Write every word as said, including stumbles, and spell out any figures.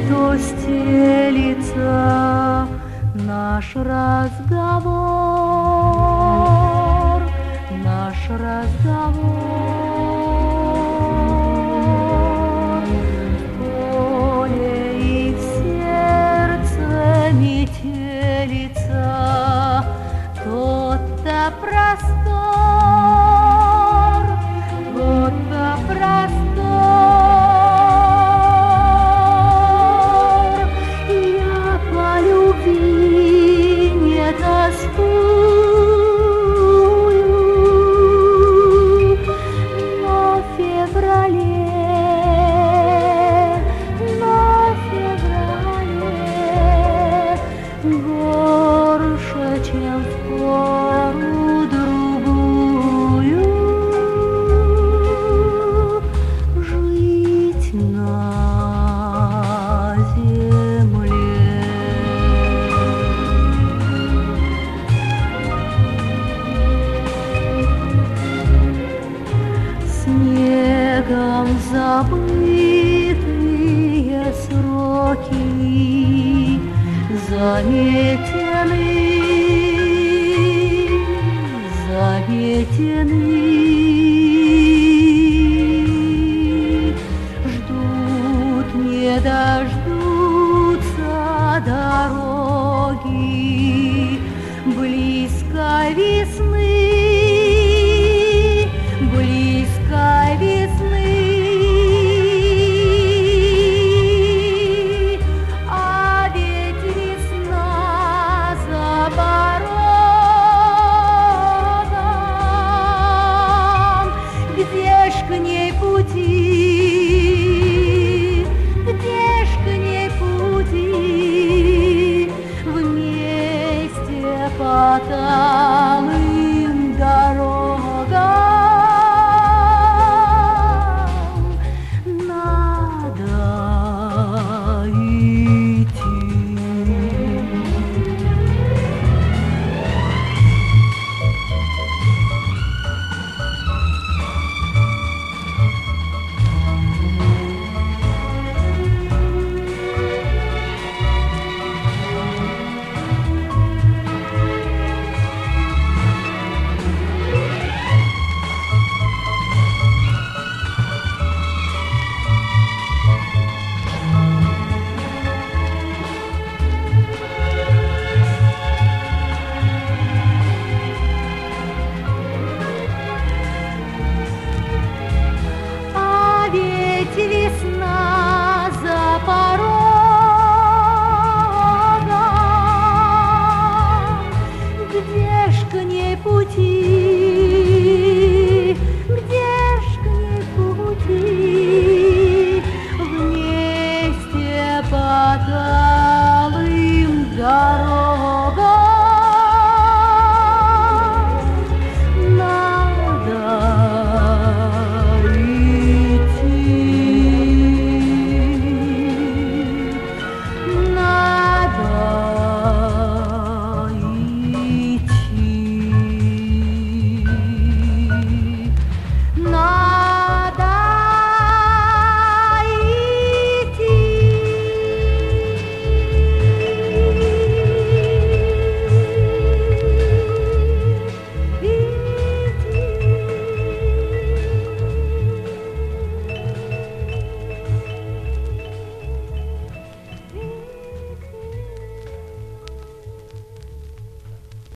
то стелится наш разговор, наш разговор. В поле и в сердце метелица тот-то простор, тот-то простор. Я по любви не тоскую, но в феврале, но в феврале горше, чем в пору другую, жить на земле. Снегом забытые сроки заметены, заметены. Ждут, не дождутся дороги, близко весны.